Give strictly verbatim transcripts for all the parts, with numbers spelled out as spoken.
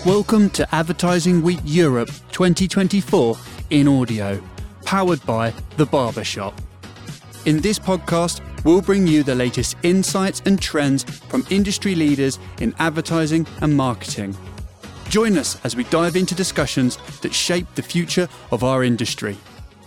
Welcome to Advertising Week Europe twenty twenty-four in audio, powered by The Barbershop. In this podcast, we'll bring you the latest insights and trends from industry leaders in advertising and marketing. Join us as we dive into discussions that shape the future of our industry.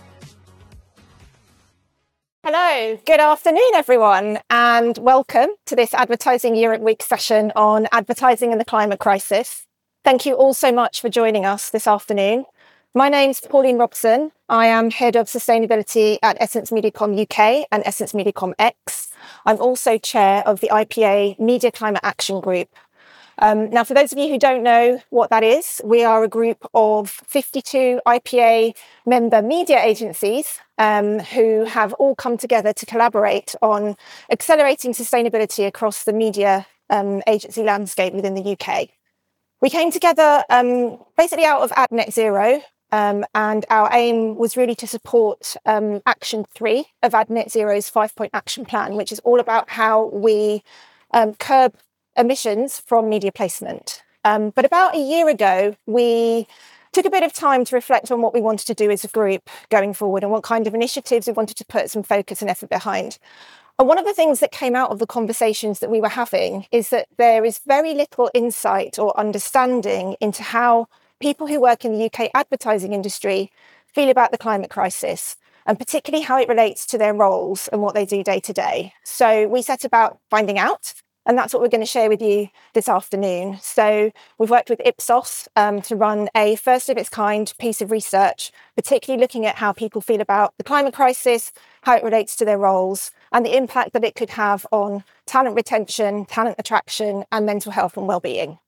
Hello, good afternoon everyone, and welcome to this Advertising Europe Week session on advertising and the climate crisis. Thank you all so much for joining us this afternoon. My name's Pauline Robson. I am Head of Sustainability at EssenceMediacom U K and EssenceMediacom X. I'm also Chair of the I P A Media Climate Action Group. Um, now, for those of you who don't know what that is, we are a group of fifty-two I P A member media agencies um, who have all come together to collaborate on accelerating sustainability across the media um, agency landscape within the U K. We came together um, basically out of Ad Net Zero, um, and our aim was really to support um, Action three of Ad Net Zero's five-point action plan, which is all about how we um, curb emissions from media placement. Um, but about a year ago, we took a bit of time to reflect on what we wanted to do as a group going forward and what kind of initiatives we wanted to put some focus and effort behind. And one of the things that came out of the conversations that we were having is that there is very little insight or understanding into how people who work in the U K advertising industry feel about the climate crisis, and particularly how it relates to their roles and what they do day to day. So we set about finding out, and that's what we're going to share with you this afternoon. So we've worked with Ipsos um, to run a first of its kind piece of research, particularly looking at how people feel about the climate crisis, how it relates to their roles, and the impact that it could have on talent retention, talent attraction, and mental health and well-being.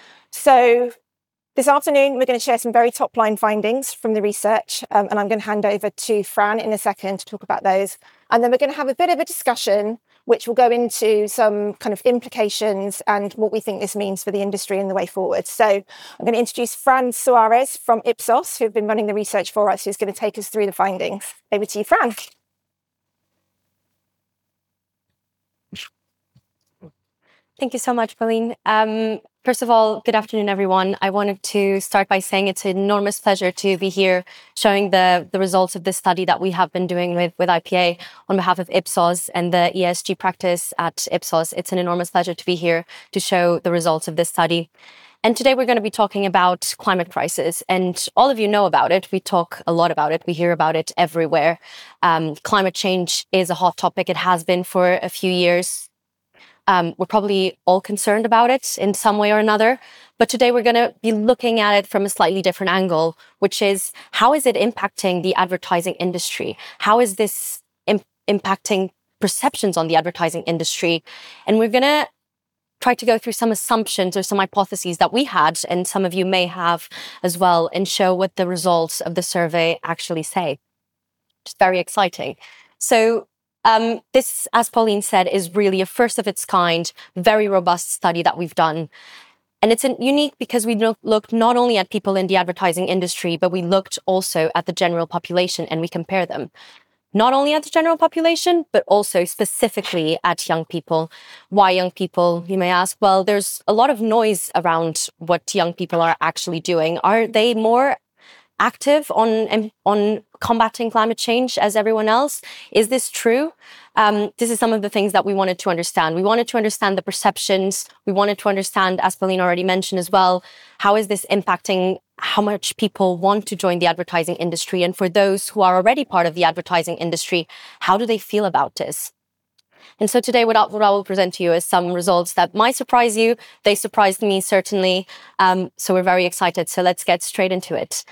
So this afternoon, we're going to share some very top-line findings from the research, um, and I'm going to hand over to Fran in a second to talk about those. And then we're going to have a bit of a discussion, which will go into some kind of implications and what we think this means for the industry and the way forward. So I'm going to introduce Fran Suarez from Ipsos, who've been running the research for us, who's going to take us through the findings. Over to you, Fran. Thank you so much, Pauline. Um, first of all, good afternoon, everyone. I wanted to start by saying it's an enormous pleasure to be here showing the, the results of this study that we have been doing with, with I P A on behalf of Ipsos and the E S G practice at Ipsos. It's an enormous pleasure to be here to show the results of this study. And today we're going to be talking about climate crisis, and all of you know about it. We talk a lot about it. We hear about it everywhere. Um, climate change is a hot topic. It has been for a few years. Um, we're probably all concerned about it in some way or another. But today we're going to be looking at it from a slightly different angle, which is how is it impacting the advertising industry? How is this im- impacting perceptions on the advertising industry? And we're going to try to go through some assumptions or some hypotheses that we had, and some of you may have as well, and show what the results of the survey actually say. It's very exciting. So Um, this, as Pauline said, is really a first of its kind, very robust study that we've done. And it's an, unique because we look, looked not only at people in the advertising industry, but we looked also at the general population and we compare them. Not only at the general population, but also specifically at young people. Why young people, you may ask? Well, there's a lot of noise around what young people are actually doing. Are they more active on on combating climate change as everyone else? Is this true? Um, this is some of the things that we wanted to understand. We wanted to understand the perceptions. We wanted to understand, as Pauline already mentioned as well, how is this impacting how much people want to join the advertising industry? And for those who are already part of the advertising industry, how do they feel about this? And so today what I, what I will present to you is some results that might surprise you. They surprised me, certainly. Um, so we're very excited. So let's get straight into it.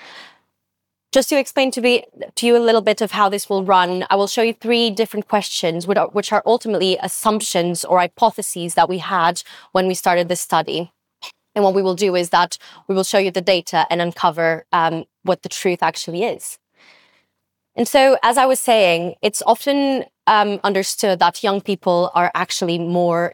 Just to explain to, be, to you a little bit of how this will run, I will show you three different questions, which are, which are ultimately assumptions or hypotheses that we had when we started this study. And what we will do is that we will show you the data and uncover um, what the truth actually is. And so, as I was saying, it's often um, understood that young people are actually more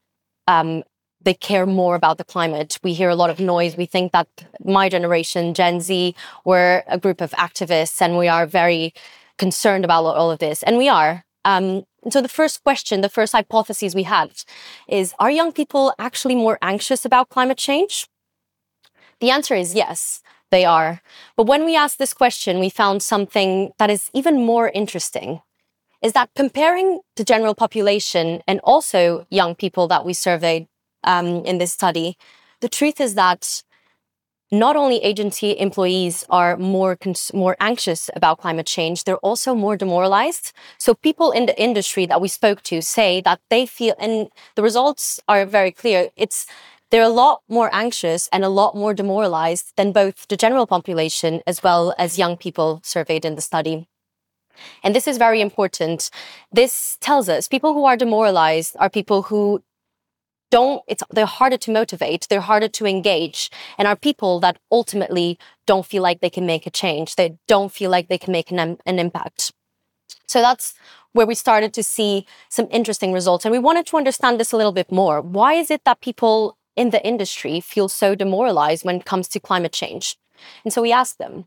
um, they care more about the climate. We hear a lot of noise. We think that my generation, Gen Z, we're a group of activists and we are very concerned about all of this. And we are. Um, and so the first question, the first hypothesis we had is, are young people actually more anxious about climate change? The answer is yes, they are. But when we asked this question, we found something that is even more interesting, is that comparing the general population and also young people that we surveyed um, in this study, the truth is that not only agency employees are more cons- more anxious about climate change, they're also more demoralized. So people in the industry that we spoke to say that they feel, and the results are very clear, it's they're a lot more anxious and a lot more demoralized than both the general population as well as young people surveyed in the study. And this is very important. This tells us people who are demoralized are people who don't, it's, they're harder to motivate, they're harder to engage, and are people that ultimately don't feel like they can make a change. They don't feel like they can make an, an impact. So that's where we started to see some interesting results. And we wanted to understand this a little bit more. Why is it that people in the industry feel so demoralized when it comes to climate change? And so we asked them,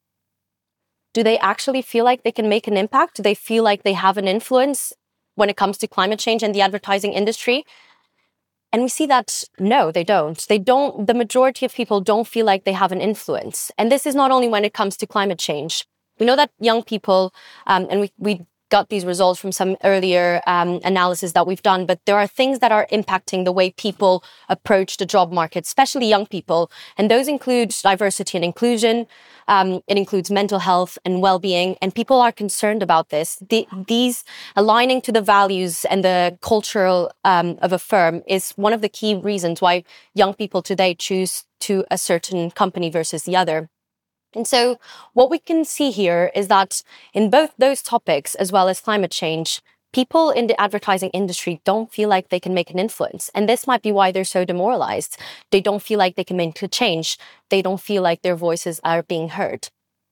do they actually feel like they can make an impact? Do they feel like they have an influence when it comes to climate change and the advertising industry? And we see that, no, they don't. They don't, the majority of people don't feel like they have an influence. And this is not only when it comes to climate change. We know that young people, um, and we, we got these results from some earlier um, analysis that we've done, but there are things that are impacting the way people approach the job market, especially young people. And those include diversity and inclusion. Um, it includes mental health and well-being, and people are concerned about this. The, these aligning to the values and the cultural um, of a firm is one of the key reasons why young people today choose to a certain company versus the other. And so what we can see here is that in both those topics, as well as climate change, people in the advertising industry don't feel like they can make an influence. And this might be why they're so demoralized. They don't feel like they can make a change. They don't feel like their voices are being heard.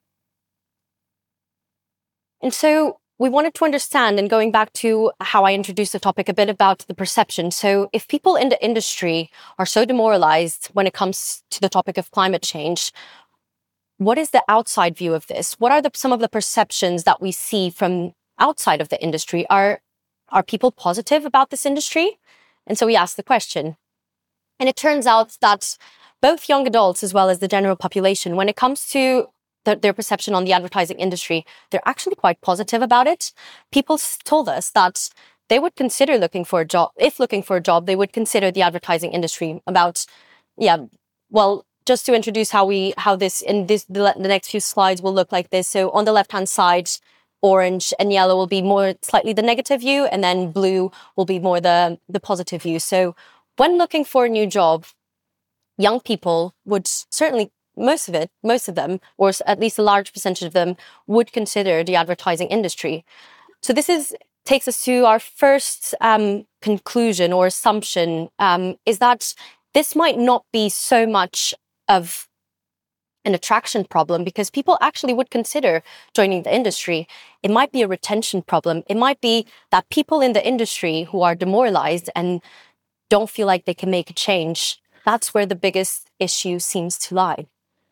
And so we wanted to understand, and going back to how I introduced the topic, a bit about the perception. So if people in the industry are so demoralized when it comes to the topic of climate change, what is the outside view of this? What are the, some of the perceptions that we see from outside of the industry? Are, are people positive about this industry? And so we asked the question. And it turns out that both young adults as well as the general population, when it comes to the, their perception on the advertising industry, they're actually quite positive about it. People told us that they would consider looking for a job. If looking for a job, they would consider the advertising industry about, yeah, well, just to introduce how we, how this, in this, the, the next few slides will look like this. So on the left-hand side, orange and yellow will be more slightly the negative view, and then blue will be more the, the positive view. So when looking for a new job, young people would certainly, most of it, most of them, or at least a large percentage of them, would consider the advertising industry. So this is takes us to our first um, conclusion or assumption, um, is that this might not be so much of an attraction problem, because people actually would consider joining the industry. It might be a retention problem. It might be that people in the industry who are demoralized and don't feel like they can make a change, that's where the biggest issue seems to lie.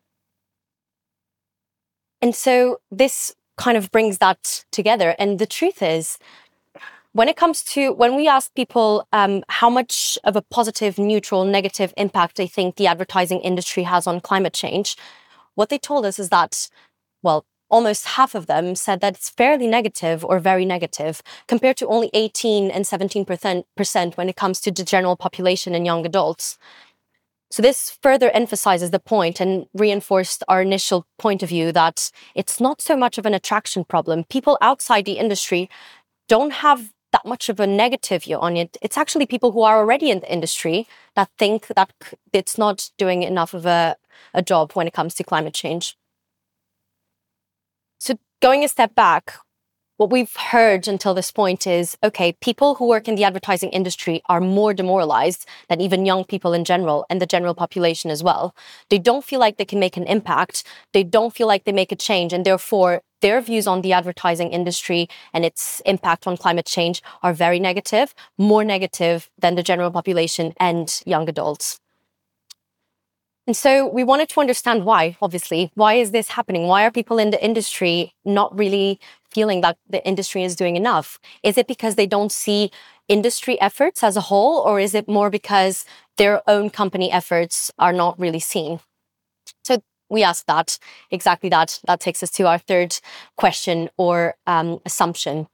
And so this kind of brings that together. And the truth is, when it comes to, when we ask people um, how much of a positive, neutral, negative impact they think the advertising industry has on climate change, what they told us is that, well, almost half of them said that it's fairly negative or very negative, compared to only eighteen and seventeen percent when it comes to the general population and young adults. So this further emphasizes the point and reinforced our initial point of view that it's not so much of an attraction problem. People outside the industry don't have that much of a negative view on it. It's actually people who are already in the industry that think that it's not doing enough of a, a job when it comes to climate change. So going a step back, what we've heard until this point is, okay, people who work in the advertising industry are more demoralized than even young people in general, and the general population as well. They don't feel like they can make an impact. They don't feel like they make a change, and therefore their views on the advertising industry and its impact on climate change are very negative, more negative than the general population and young adults. And so we wanted to understand why, obviously. Why is this happening? Why are people in the industry not really feeling that the industry is doing enough? Is it because they don't see industry efforts as a whole, or is it more because their own company efforts are not really seen? So we asked that, exactly that. That takes us to our third question or um, assumption.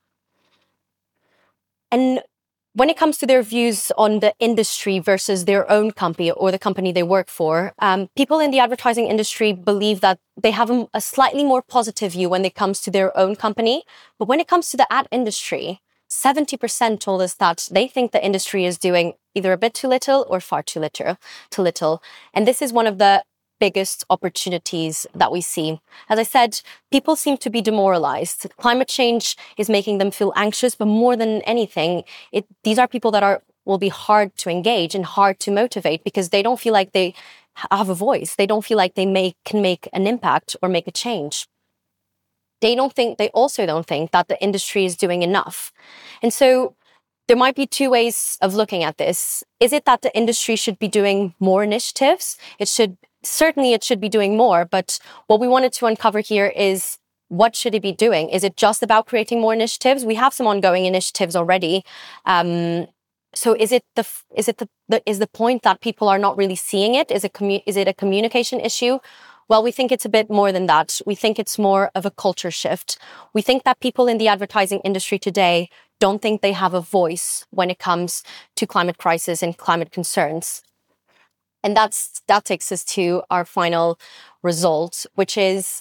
And when it comes to their views on the industry versus their own company or the company they work for, um, people in the advertising industry believe that they have a, a slightly more positive view when it comes to their own company. But when it comes to the ad industry, seventy percent told us that they think the industry is doing either a bit too little or far too little. Too little. And this is one of the biggest opportunities that we see. As I said, people seem to be demoralized. Climate change is making them feel anxious, but more than anything, it, these are people that are will be hard to engage and hard to motivate because they don't feel like they have a voice. They don't feel like they make, can make an impact or make a change. They don't think, they also don't think that the industry is doing enough. And so there might be two ways of looking at this. Is it that the industry should be doing more initiatives? It should Certainly, it should be doing more, but what we wanted to uncover here is what should it be doing? Is it just about creating more initiatives? We have some ongoing initiatives already. Um, so is it the is it the, the is the point that people are not really seeing it? Is it commu- is it a communication issue? Well, we think it's a bit more than that. We think it's more of a culture shift. We think that people in the advertising industry today don't think they have a voice when it comes to climate crisis and climate concerns. And that's that takes us to our final result, which is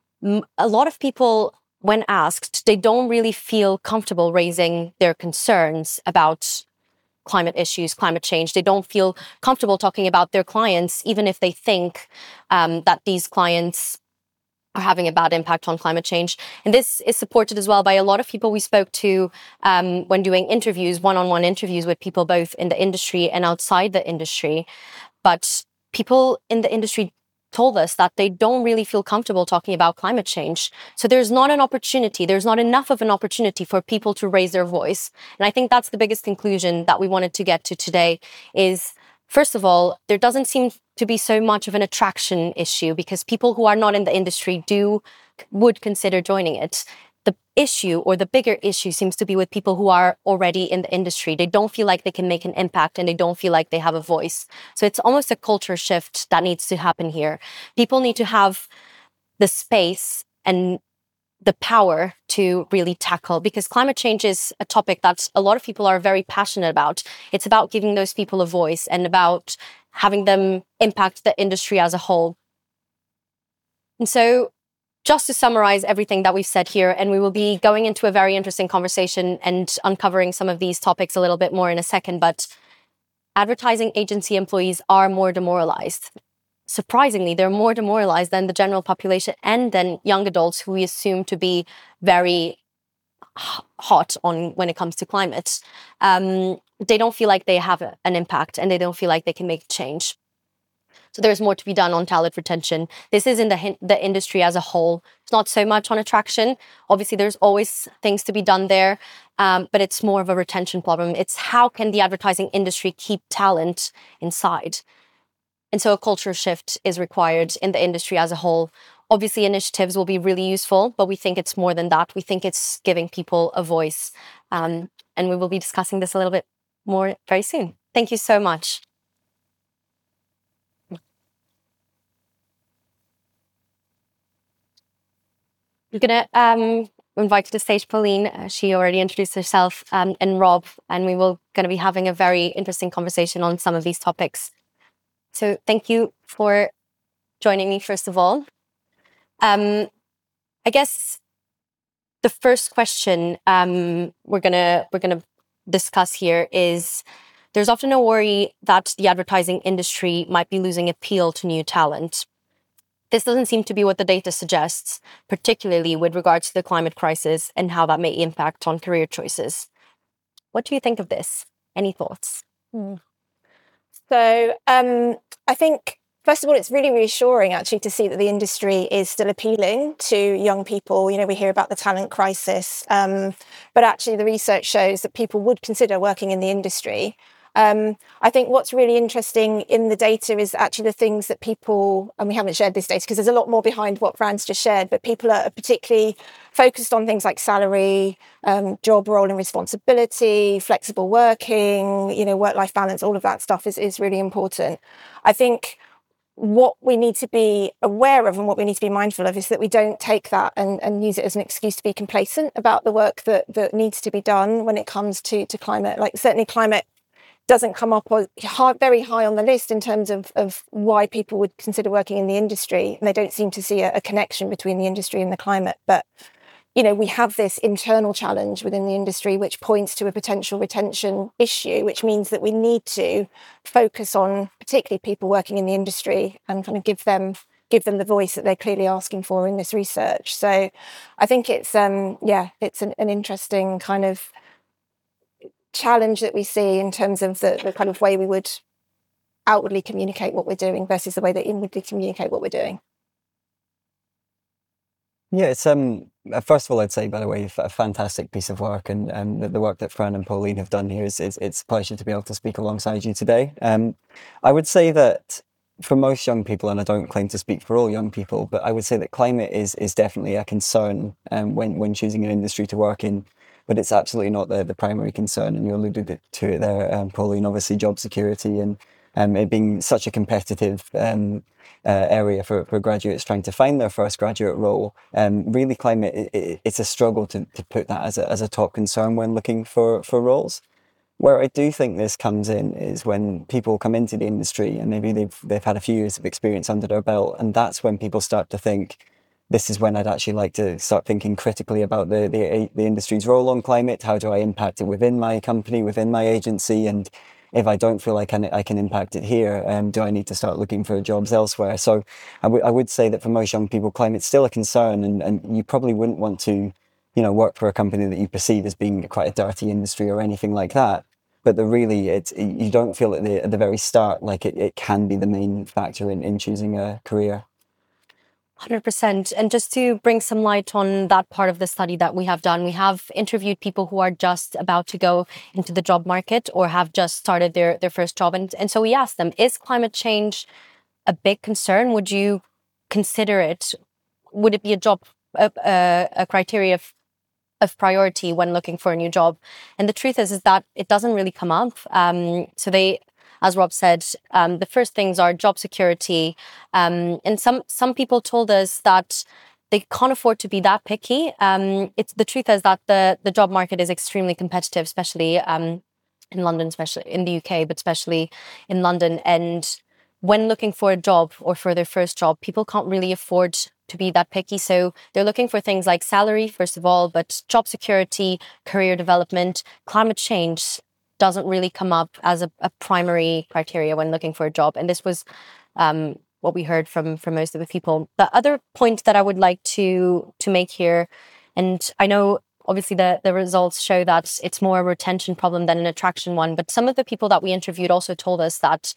a lot of people, when asked, they don't really feel comfortable raising their concerns about climate issues, climate change. They don't feel comfortable talking about their clients, even if they think um, that these clients are having a bad impact on climate change. And this is supported as well by a lot of people we spoke to um, when doing interviews, one-on-one interviews with people both in the industry and outside the industry. But people in the industry told us that they don't really feel comfortable talking about climate change. So there's not an opportunity, there's not enough of an opportunity for people to raise their voice. And I think that's the biggest conclusion that we wanted to get to today is, first of all, there doesn't seem to be so much of an attraction issue because people who are not in the industry do, would consider joining it. The issue or the bigger issue seems to be with people who are already in the industry. They don't feel like they can make an impact and they don't feel like they have a voice. So it's almost a culture shift that needs to happen here. People need to have the space and the power to really tackle, because climate change is a topic that a lot of people are very passionate about. It's about giving those people a voice and about having them impact the industry as a whole. And so just to summarize everything that we've said here, and we will be going into a very interesting conversation and uncovering some of these topics a little bit more in a second, but advertising agency employees are more demoralized. Surprisingly, they're more demoralized than the general population and then young adults who we assume to be very hot on when it comes to climate. Um, they don't feel like they have a, an impact and they don't feel like they can make change. So there's more to be done on talent retention. This is in the, the industry as a whole. It's not so much on attraction. Obviously, there's always things to be done there, um, but it's more of a retention problem. It's how can the advertising industry keep talent inside? And so a culture shift is required in the industry as a whole. Obviously, initiatives will be really useful, but we think it's more than that. We think it's giving people a voice. Um, and we will be discussing this a little bit more very soon. Thank you so much. I'm going to um, invite to the stage Pauline. Uh, she already introduced herself, um, and Rob, and we will going to be having a very interesting conversation on some of these topics. So thank you for joining me, first of all. Um, I guess the first question um, we're gonna we're gonna discuss here is there's often a worry that the advertising industry might be losing appeal to new talent. This doesn't seem to be what the data suggests, particularly with regards to the climate crisis and how that may impact on career choices. What do you think of this? Any thoughts? Hmm. So um, I think, first of all, it's really reassuring actually to see that the industry is still appealing to young people. You know, we hear about the talent crisis, um, but actually the research shows that people would consider working in the industry. Um, I think what's really interesting in the data is actually the things that people, and we haven't shared this data because there's a lot more behind what Fran's just shared, but people are particularly focused on things like salary, um, job role and responsibility, flexible working, you know, work-life balance, all of that stuff is, is really important. I think what we need to be aware of and what we need to be mindful of is that we don't take that and, and use it as an excuse to be complacent about the work that, that needs to be done when it comes to, to climate. Like certainly climate doesn't come up high, very high on the list in terms of, of why people would consider working in the industry. And they don't seem to see a, a connection between the industry and the climate. But, you know, we have this internal challenge within the industry, which points to a potential retention issue, which means that we need to focus on particularly people working in the industry and kind of give them give them the voice that they're clearly asking for in this research. So I think it's, um, yeah, it's an, an interesting kind of challenge that we see in terms of the, the kind of way we would outwardly communicate what we're doing versus the way that inwardly communicate what we're doing. Yeah, it's um. First of all, I'd say, by the way, a fantastic piece of work, and um, the, the work that Fran and Pauline have done here is, is it's a pleasure to be able to speak alongside you today. Um, I would say that for most young people, and I don't claim to speak for all young people, but I would say that climate is is definitely a concern um, when when choosing an industry to work in. But it's absolutely not the the primary concern, and you alluded to it there, um, Pauline. Obviously, job security and um, it being such a competitive um, uh, area for, for graduates trying to find their first graduate role. Um, really, climate it, it, it's a struggle to, to put that as a as a top concern when looking for for roles. Where I do think this comes in is when people come into the industry and maybe they've they've had a few years of experience under their belt, and that's when people start to think, this is when I'd actually like to start thinking critically about the, the the industry's role on climate. How do I impact it within my company, within my agency? And if I don't feel like I can, I can impact it here, um, do I need to start looking for jobs elsewhere? So I, w- I would say that for most young people, climate's still a concern, and, and you probably wouldn't want to, you know, work for a company that you perceive as being quite a dirty industry or anything like that. But the really, it's, you don't feel at the, at the very start like it, it can be the main factor in, in choosing a career. one hundred percent. And just to bring some light on that part of the study that we have done, we have interviewed people who are just about to go into the job market or have just started their, their first job. And, and so we asked them, is climate change a big concern? Would you consider it? Would it be a job, a, a, a criteria of, of priority when looking for a new job? And the truth is, is that it doesn't really come up. Um, so they... As Rob said, um, the first things are job security. Um, and some some people told us that they can't afford to be that picky. Um, it's the truth is that the, the job market is extremely competitive, especially um, in London, especially in the U K, but especially in London. And when looking for a job or for their first job, people can't really afford to be that picky. So they're looking for things like salary, first of all, but job security, career development, climate change doesn't really come up as a, a primary criteria when looking for a job. And this was um, what we heard from, from most of the people. The other point that I would like to to make here, and I know obviously the, the results show that it's more a retention problem than an attraction one, but some of the people that we interviewed also told us that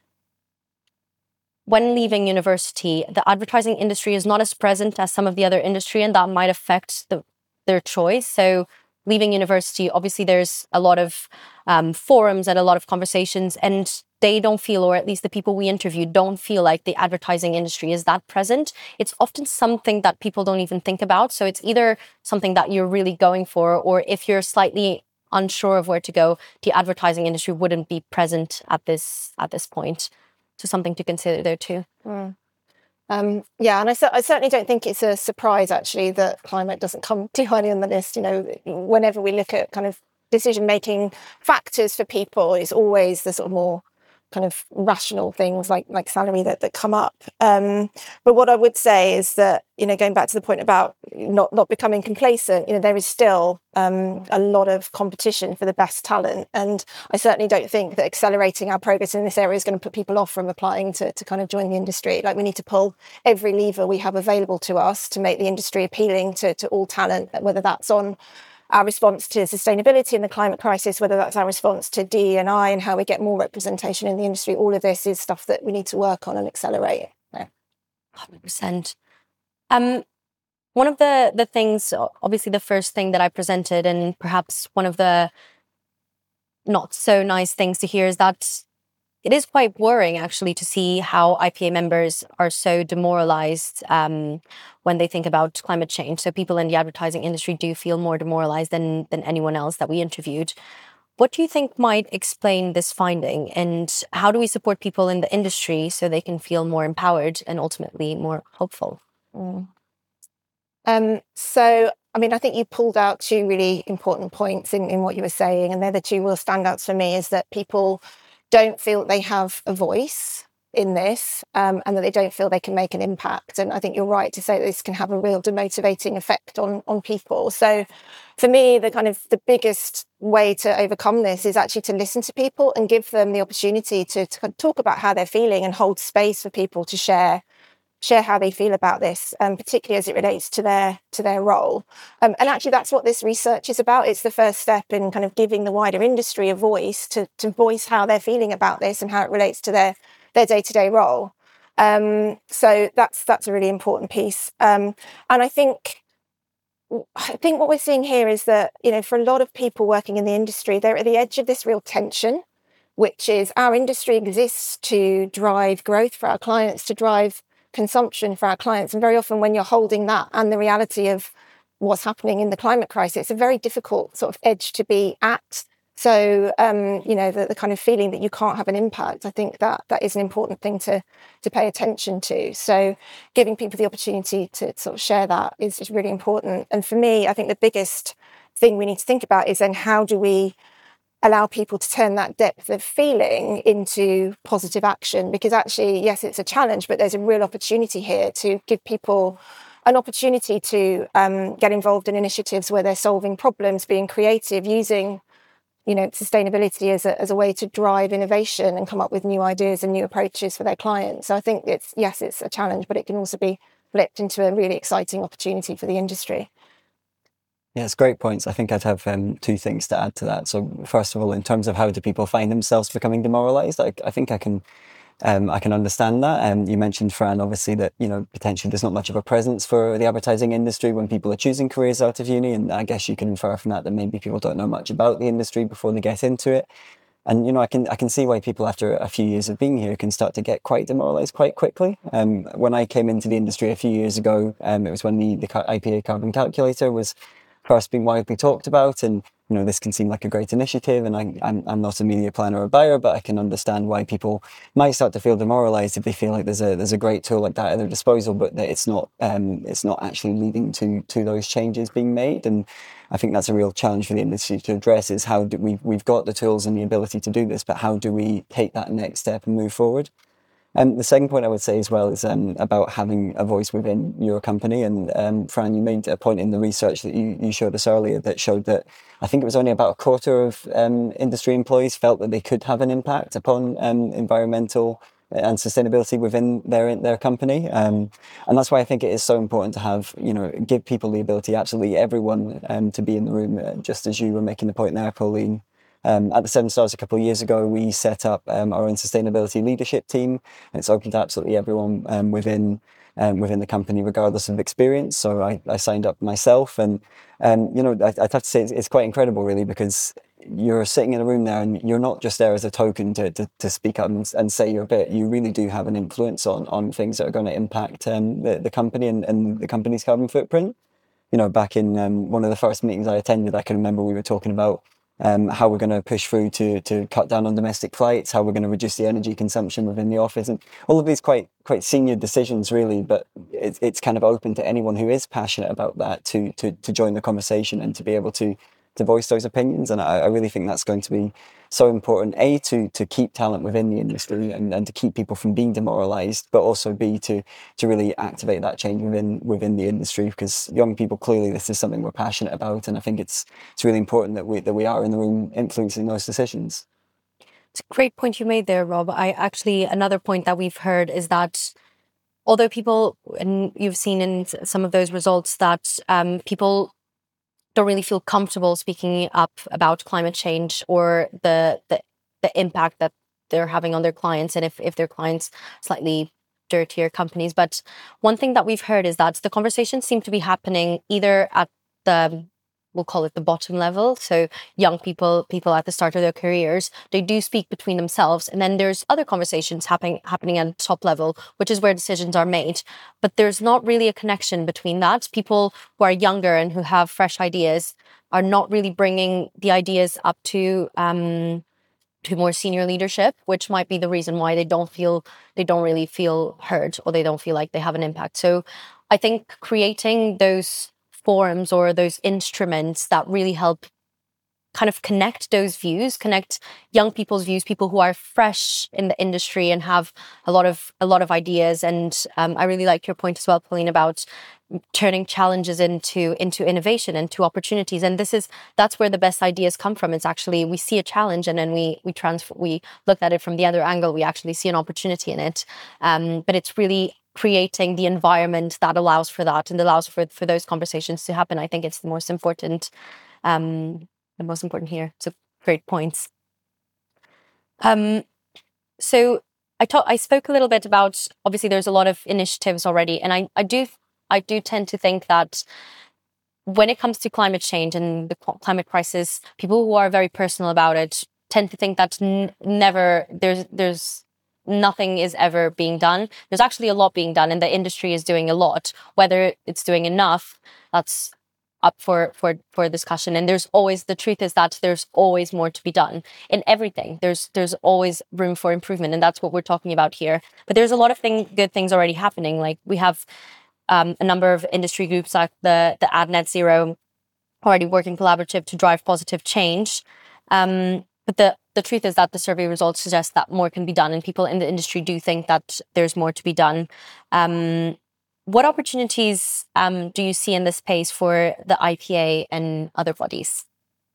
when leaving university, the advertising industry is not as present as some of the other industry, and that might affect the, their choice. So leaving university, obviously there's a lot of um, forums and a lot of conversations, and they don't feel, or at least the people we interviewed don't feel like the advertising industry is that present. It's often something that people don't even think about. So it's either something that you're really going for, or if you're slightly unsure of where to go, the advertising industry wouldn't be present at this at this point. So something to consider there too. Mm. Um, yeah, and I, I certainly don't think it's a surprise, actually, that climate doesn't come too highly on the list. You know, whenever we look at kind of decision-making factors for people, it's always the sort of more kind of rational things like like salary that, that come up. Um, but what I would say is that, you know, going back to the point about not, not becoming complacent, you know, there is still um, a lot of competition for the best talent. And I certainly don't think that accelerating our progress in this area is going to put people off from applying to, to kind of join the industry. Like, we need to pull every lever we have available to us to make the industry appealing to, to all talent, whether that's on our response to sustainability and the climate crisis, whether that's our response to D E and I and how we get more representation in the industry. All of this is stuff that we need to work on and accelerate. Yeah. one hundred percent. Um, one of the, the things, obviously the first thing that I presented, and perhaps one of the not so nice things to hear, is that it is quite worrying, actually, to see how I P A members are so demoralized um, when they think about climate change. So people in the advertising industry do feel more demoralized than, than anyone else that we interviewed. What do you think might explain this finding, and how do we support people in the industry so they can feel more empowered and ultimately more hopeful? Mm. Um, so, I mean, I think you pulled out two really important points in, in what you were saying, and they're the two real standouts for me, is that people don't feel they have a voice in this, um, and that they don't feel they can make an impact. And I think you're right to say that this can have a real demotivating effect on, on people. So for me, the kind of the biggest way to overcome this is actually to listen to people and give them the opportunity to, to talk about how they're feeling and hold space for people to share share how they feel about this, um, particularly as it relates to their to their role. Um, and actually, that's what this research is about. It's the first step in kind of giving the wider industry a voice to to voice how they're feeling about this and how it relates to their their day-to-day role. Um, so that's that's a really important piece. Um, and I think I think what we're seeing here is that, you know, for a lot of people working in the industry, they're at the edge of this real tension, which is our industry exists to drive growth for our clients, to drive consumption for our clients. And very often when you're holding that and the reality of what's happening in the climate crisis, it's a very difficult sort of edge to be at. So, um, you know, the, the kind of feeling that you can't have an impact, I think that that is an important thing to to pay attention to. So giving people the opportunity to sort of share that is, is really important. And for me, I think the biggest thing we need to think about is then how do we allow people to turn that depth of feeling into positive action? Because actually, yes, it's a challenge, but there's a real opportunity here to give people an opportunity to um, get involved in initiatives where they're solving problems, being creative, using, you know, sustainability as a, as a way to drive innovation and come up with new ideas and new approaches for their clients. So I think it's, yes, it's a challenge, but it can also be flipped into a really exciting opportunity for the industry. Yeah, it's great points. I think I'd have um, two things to add to that. So first of all, in terms of how do people find themselves becoming demoralised, I, I think I can um, I can understand that. Um, you mentioned, Fran, obviously that, you know, potentially there's not much of a presence for the advertising industry when people are choosing careers out of uni, and I guess you can infer from that that maybe people don't know much about the industry before they get into it. And, you know, I can I can see why people after a few years of being here can start to get quite demoralised quite quickly. Um, when I came into the industry a few years ago, um, it was when the, the I P A carbon calculator was first being widely talked about, and, you know, this can seem like a great initiative, and I, I'm, I'm not a media planner or buyer, but I can understand why people might start to feel demoralised if they feel like there's a there's a great tool like that at their disposal, but that it's not um, it's not actually leading to to those changes being made. And I think that's a real challenge for the industry to address, is how do we we've got the tools and the ability to do this, but how do we take that next step and move forward? And the second point I would say as well is um, about having a voice within your company. And um, Fran, you made a point in the research that you, you showed us earlier that showed that I think it was only about a quarter of um, industry employees felt that they could have an impact upon um, environmental and sustainability within their their company. Um, and that's why I think it is so important to have, you know, give people the ability, absolutely everyone, um, to be in the room, uh, just as you were making the point there, Pauline. Um, at the Seven Stars a couple of years ago, we set up um, our own sustainability leadership team, and it's open to absolutely everyone um, within um, within the company, regardless of experience. So I, I signed up myself, and um, you know, I, I'd have to say it's, it's quite incredible, really, because you're sitting in a room there, and you're not just there as a token to to, to speak up and, and say your bit. You really do have an influence on on things that are going to impact um, the the company and, and the company's carbon footprint. You know, back in um, one of the first meetings I attended, I can remember we were talking about Um, how we're going to push through to to cut down on domestic flights, how we're going to reduce the energy consumption within the office, and all of these quite quite senior decisions, really. But it's it's kind of open to anyone who is passionate about that to to to join the conversation and to be able to to voice those opinions. And I, I really think that's going to be so important, A, to to keep talent within the industry and, and to keep people from being demoralised, but also B, to to really activate that change within within the industry, because young people, clearly this is something we're passionate about, and I think it's it's really important that we that we are in the room influencing those decisions. It's a great point you made there, Rob. I actually, another point that we've heard is that although people, and you've seen in some of those results, that um, people don't really feel comfortable speaking up about climate change or the the, the impact that they're having on their clients, and if, if their clients slightly dirtier companies. But one thing that we've heard is that the conversations seem to be happening either at the, we'll call it the bottom level. So young people, people at the start of their careers, they do speak between themselves. And then there's other conversations happening happening at the top level, which is where decisions are made. But there's not really a connection between that. People who are younger and who have fresh ideas are not really bringing the ideas up to um, to more senior leadership, which might be the reason why they don't feel they don't really feel heard, or they don't feel like they have an impact. So I think creating those forums or those instruments that really help kind of connect those views, connect young people's views, people who are fresh in the industry and have a lot of a lot of ideas. And um, I really like your point as well, Pauline, about turning challenges into into innovation, into opportunities. And this is that's where the best ideas come from. It's actually, we see a challenge and then we we transfer we look at it from the other angle. We actually see an opportunity in it. Um, but it's really creating the environment that allows for that and allows for for those conversations to happen. I think it's the most important. Um, the most important here. So great points. Um, so I talk, I spoke a little bit about, obviously there's a lot of initiatives already, and I, I do I do tend to think that when it comes to climate change and the climate crisis, people who are very personal about it tend to think that n- never there's there's nothing is ever being done. There's actually a lot being done, and the industry is doing a lot. Whether it's doing enough, that's up for, for, for discussion. And there's always, the truth is that there's always more to be done in everything. There's there's always room for improvement. And that's what we're talking about here. But there's a lot of thing, good things already happening. Like we have um, a number of industry groups like the, the Ad Net Zero already working collaborative to drive positive change. Um, but the, the truth is that the survey results suggest that more can be done. And people in the industry do think that there's more to be done. Um, What opportunities um, do you see in this space for the I P A and other bodies?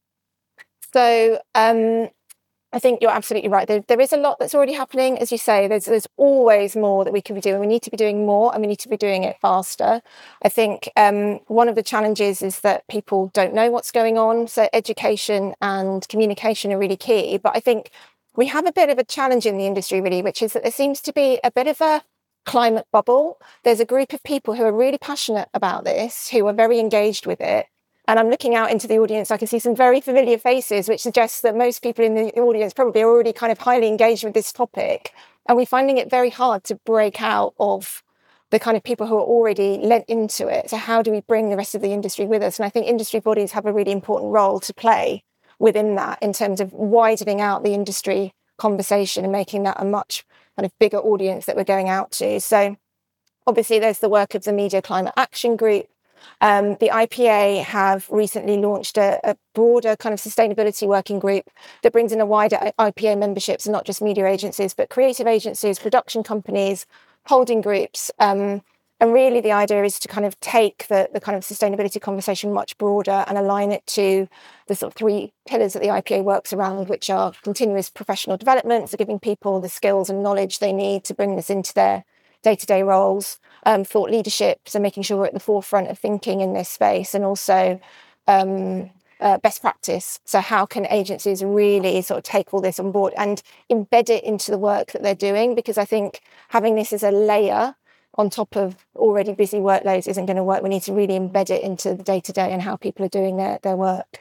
So um, I think you're absolutely right. There, there is a lot that's already happening. As you say, there's, there's always more that we can be doing. We need to be doing more, and we need to be doing it faster. I think um, one of the challenges is that people don't know what's going on. So education and communication are really key. But I think we have a bit of a challenge in the industry, really, which is that there seems to be a bit of a climate bubble. There's a group of people who are really passionate about this, who are very engaged with it. And I'm looking out into the audience, I can see some very familiar faces, which suggests that most people in the audience probably are already kind of highly engaged with this topic. And we're finding it very hard to break out of the kind of people who are already lent into it. So how do we bring the rest of the industry with us? And I think industry bodies have a really important role to play within that, in terms of widening out the industry conversation and making that a much kind of bigger audience that we're going out to. So obviously there's the work of the Media Climate Action Group. Um, the I P A have recently launched a, a broader kind of sustainability working group that brings in a wider I P A memberships, and not just media agencies, but creative agencies, production companies, holding groups. Um, and really the idea is to kind of take the, the kind of sustainability conversation much broader and align it to the sort of three pillars that the I P A works around, which are continuous professional development, so giving people the skills and knowledge they need to bring this into their day-to-day roles, um, thought leadership, so making sure we're at the forefront of thinking in this space, and also um, uh, best practice. So how can agencies really sort of take all this on board and embed it into the work that they're doing? Because I think having this as a layer on top of already busy workloads isn't going to work. We need to really embed it into the day-to-day and how people are doing their, their work.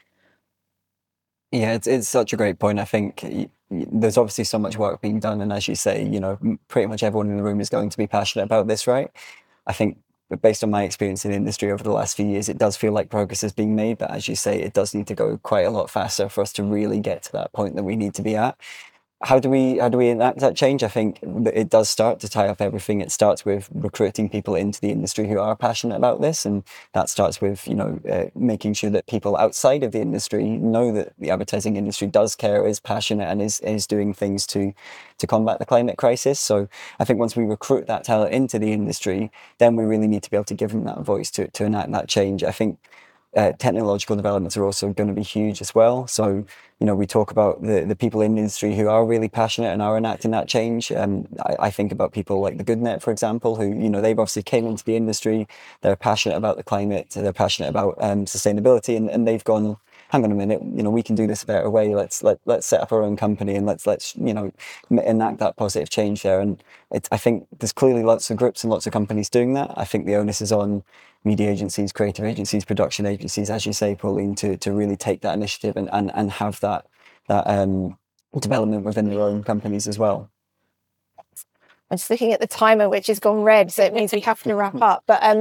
Yeah, it's it's such a great point. I think y- y- there's obviously so much work being done, and as you say, you know, m- pretty much everyone in the room is going to be passionate about this, right? I think, but based on my experience in the industry over the last few years, it does feel like progress is being made, but as you say, it does need to go quite a lot faster for us to really get to that point that we need to be at. How do we how do we enact that change? I think that it does start to tie up everything. It starts with recruiting people into the industry who are passionate about this, and that starts with, you know, uh, making sure that people outside of the industry know that the advertising industry does care, is passionate, and is is doing things to to combat the climate crisis. So I think once we recruit that talent into the industry, then we really need to be able to give them that voice to to enact that change. I think uh, technological developments are also going to be huge as well. So, you know, we talk about the, the people in the industry who are really passionate and are enacting that change. Um, I, I think about people like the GoodNet, for example, who, you know, they've obviously came into the industry, they're passionate about the climate, they're passionate about um, sustainability, and, and they've gone, hang on a minute, you know, we can do this a better way. Let's let let's set up our own company and let's let's you know enact that positive change there. And it, I think there's clearly lots of groups and lots of companies doing that. I think the onus is on media agencies, creative agencies, production agencies, as you say, Pauline, to to really take that initiative and and, and have that that um, development within their own companies as well. I'm just looking at the timer, which has gone red, so it means we have to wrap up. But um,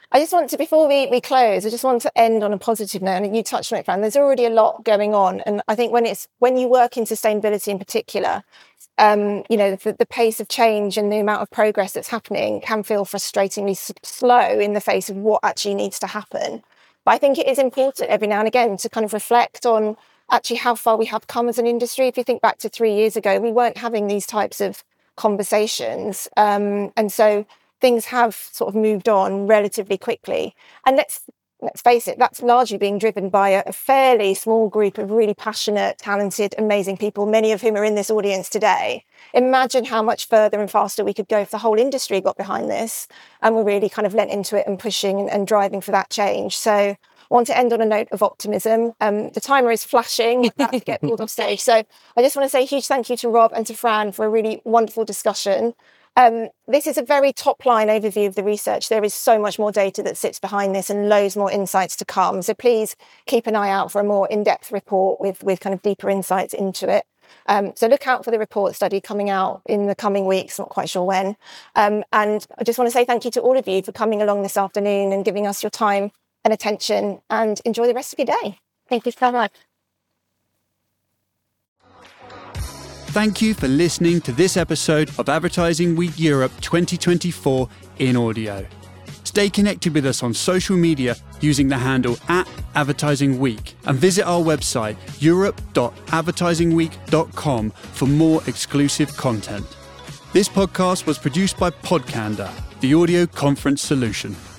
I just want to, before we, we close, I just want to end on a positive note. And you touched on it, Fran. There's already a lot going on. And I think when it's when you work in sustainability in particular, um, you know, the, the pace of change and the amount of progress that's happening can feel frustratingly s- slow in the face of what actually needs to happen. But I think it is important every now and again to kind of reflect on actually how far we have come as an industry. If you think back to three years ago, we weren't having these types of conversations. Um, and so things have sort of moved on relatively quickly. And let's let's face it, that's largely being driven by a, a fairly small group of really passionate, talented, amazing people, many of whom are in this audience today. Imagine how much further and faster we could go if the whole industry got behind this and were really kind of lent into it and pushing and, and driving for that change. So I want to end on a note of optimism. Um, the timer is flashing, about to get pulled off stage. So I just want to say a huge thank you to Rob and to Fran for a really wonderful discussion. Um, this is a very top-line overview of the research. There is so much more data that sits behind this and loads more insights to come. So please keep an eye out for a more in-depth report with, with kind of deeper insights into it. Um, so look out for the report study coming out in the coming weeks, not quite sure when. Um, and I just want to say thank you to all of you for coming along this afternoon and giving us your time and attention, and enjoy the rest of your day. Thank you so much. Thank you for listening to this episode of Advertising Week Europe twenty twenty-four in audio. Stay connected with us on social media using the handle at Advertising Week, and visit our website europe dot advertising week dot com for more exclusive content. This podcast was produced by Podcanda, the audio conference solution.